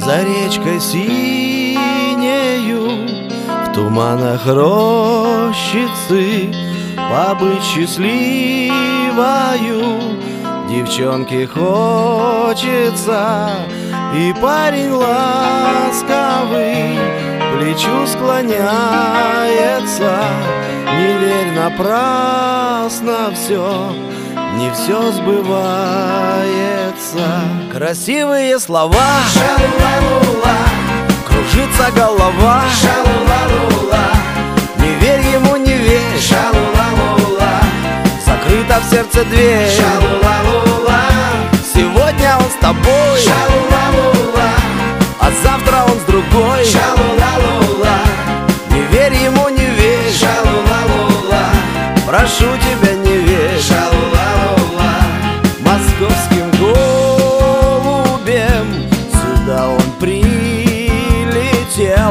За речкой синею, в туманах рощицы, побыть счастливою девчонке хочется. И парень ласковый плечу склоняется. Не верь напрасно, не все сбывается. Красивые слова, Ша-ла-ла-ла, кружится голова. ша-ла-ла-ла, Не верь ему, не верь, ша-ла-ла-ла, закрыта в сердце дверь. ша-ла-ла-ла, Сегодня он с тобой, ша-ла-ла-ла, а завтра он с другой. ша-ла-ла-ла, Не верь ему, не верь, ша-ла-ла-ла, прошу тебя, не верь. ша-ла-ла-ла, Московским голубем сюда он прилетел,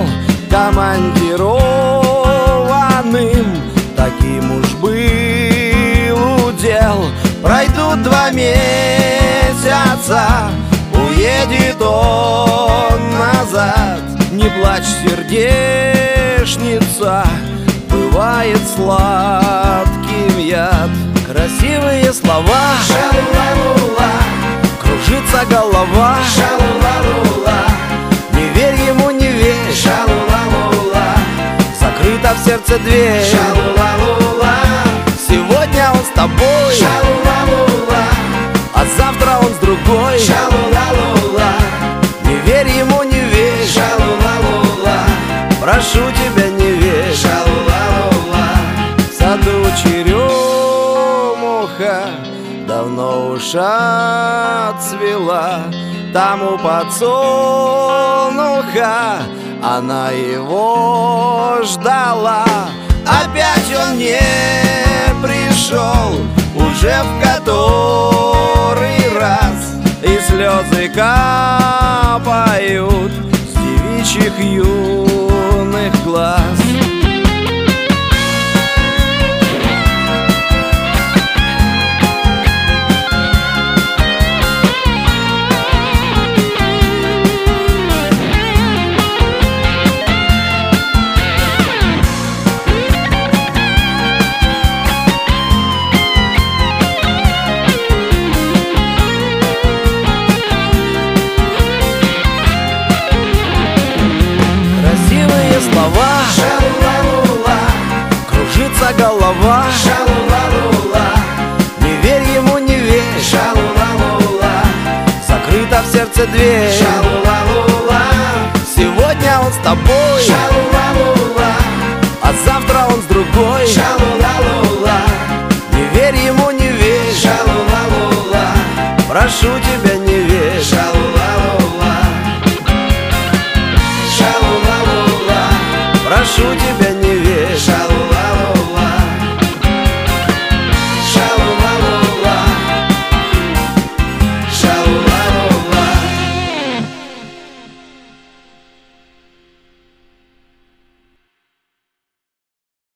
командированным. Таким уж был удел. Пройдут 2 месяца, уедет он назад. Не плачь, сердечница, бывает сладким яд. Красивые слова, ша-ла-ла-ла, кружится голова. ша-ла-ла-ла, Не верь ему, не верь, ша-ла-ла-ла, закрыта в сердце дверь. ша-ла-ла-ла, Сегодня он с тобой, ша-ла-ла-ла, а завтра он с другой. ша-ла-ла-ла, Не верь ему, не верь, ша-ла-ла-ла, прошу тебя, не верь. ша-ла-ла-ла, В саду черемуха давно уж отцвела. Там у подсолнуха она его ждала. Опять он не пришел, уже в который раз, и слезы капают с девичьих юных глаз. Слова, ша-ла-ла-ла, кружится голова. ша-ла-ла-ла, Не верь ему, не верь, ша-ла-ла-ла, закрыта в сердце дверь. ша-ла-ла-ла, Сегодня он с тобой, ша-ла-ла-ла, а завтра он с другой.